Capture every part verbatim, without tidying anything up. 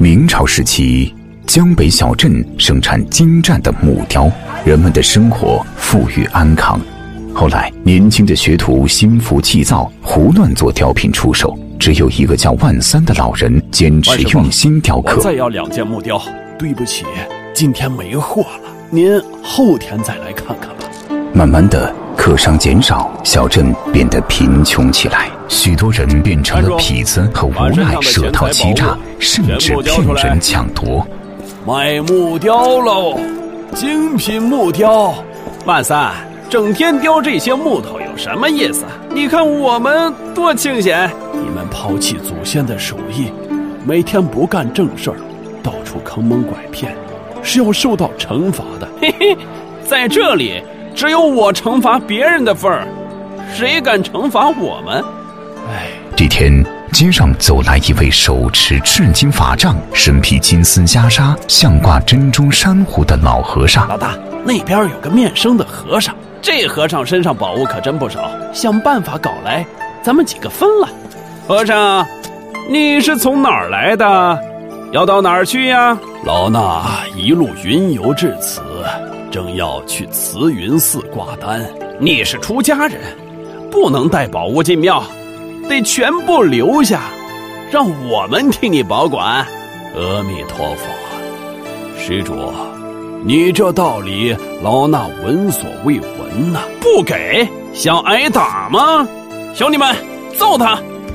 明朝时期，江北小镇生产精湛的木雕，人们的生活富裕安康。后来，年轻的学徒心浮气躁，胡乱做雕品出售。只有一个叫万三的老人坚持用心雕刻。 我再要两件木雕。对不起，今天没货了，您后天再来看看吧。 慢慢的，客商减少，小镇变得贫穷起来，许多人变成了痞子和无赖，设套欺诈，甚至骗人抢夺。 卖木雕喽，精品木雕。万三，整天雕这些木头有什么意思？你看我们多清闲。你们抛弃祖先的手艺，每天不干正事儿，到处坑蒙拐骗，是要受到惩罚的。嘿嘿，在这里只有我惩罚别人的份儿，谁敢惩罚我们？哎， 这天街上走来一位手持赤金法杖，身披金丝袈裟，像挂珍珠珊瑚的老和尚。 老大，那边有个面生的和尚，这和尚身上宝物可真不少，想办法搞来，咱们几个分了。和尚，你是从哪儿来的？要到哪儿去呀？老衲一路云游至此，正要去慈云寺挂单。你是出家人，不能带宝物进庙，得全部留下，让我们替你保管。阿弥陀佛。施主，你这道理老衲闻所未闻呐、啊！不给，想挨打吗？兄弟们，揍他！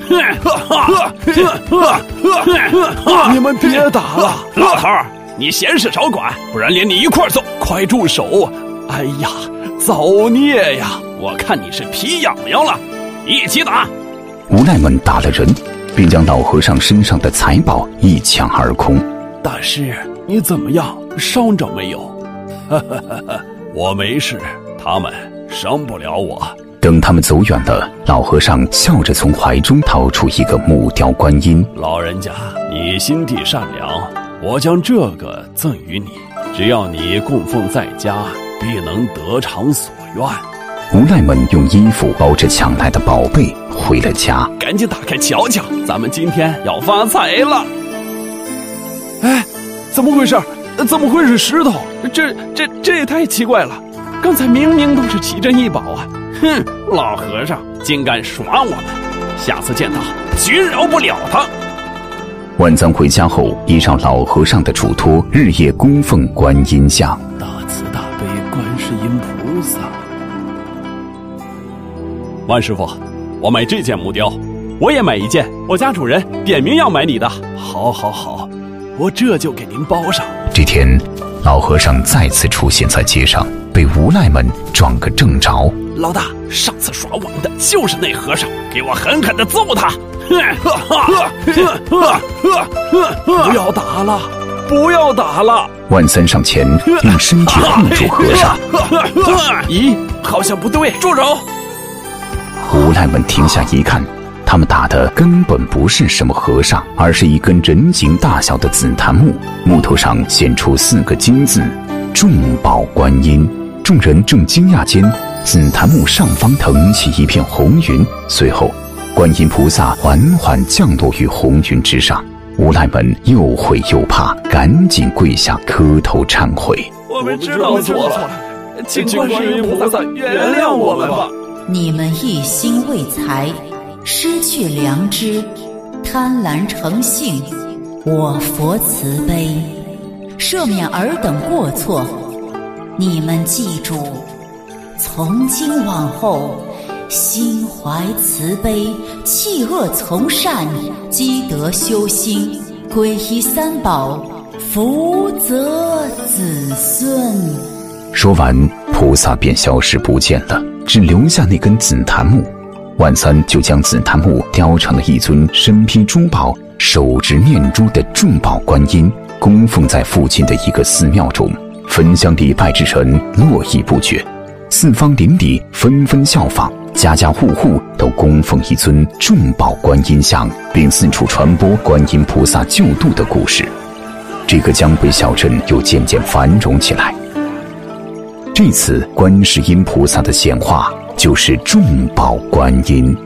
你们别打了，老头儿，你闲事少管，不然连你一块揍！快住手！哎呀，造孽呀！我看你是皮痒痒了，一起打！ 无赖们打了人，并将老和尚身上的财宝一抢而空。 大师，你怎么样？伤着没有？我没事，他们伤不了我。 等他们走远了，老和尚笑着从怀中掏出一个木雕观音。 老人家，你心地善良，我将这个赠予你，只要你供奉在家，必能得偿所愿。 无赖们用衣服包着抢来的宝贝回了家。 赶紧打开瞧瞧，咱们今天要发财了。哎，怎么回事？怎么会是石头？这这这也太奇怪了，刚才明明都是奇珍异宝啊！哼，老和尚竟敢耍我们，下次见到绝饶不了他。 万三回家后，依照老和尚的嘱托，日夜供奉观音像。 大慈大悲观世音菩萨。万师傅，我买这件木雕，我也买一件，我家主人点名要买你的。好好好，我这就给您包上。 这天，老和尚再次出现在街上，被无赖们撞个正着。 老大，上次耍我们的就是那和尚，给我狠狠地揍他！不要打了，不要打了！ 万三上前用身体护住和尚。 咦，好像不对，住手！ 无赖们停下一看，他们打的根本不是什么和尚，而是一根人形大小的紫檀木，木头上现出四个金字：众宝观音。众人正惊讶间，紫檀木上方腾起一片红云，随后观音菩萨缓缓降落于红云之上。无赖们又悔又怕，赶紧跪下磕头忏悔。 我们知道错了，请观世音菩萨原谅我们吧。 你们一心为财，失去良知，贪婪成性，我佛慈悲，赦免尔等过错。你们记住，从今往后，心怀慈悲，弃恶从善，积德修心，皈依三宝，福泽子孙。 说完，菩萨便消失不见了，只留下那根紫檀木。万三就将紫檀木雕成了一尊身披珠宝、手执念珠的众宝观音，供奉在附近的一个寺庙中。焚香礼拜之人络绎不绝，四方邻里纷纷效仿，家家户户都供奉一尊众宝观音像，并四处传播观音菩萨救度的故事。这个江北小镇又渐渐繁荣起来。这次观世音菩萨的显化就是众宝观音。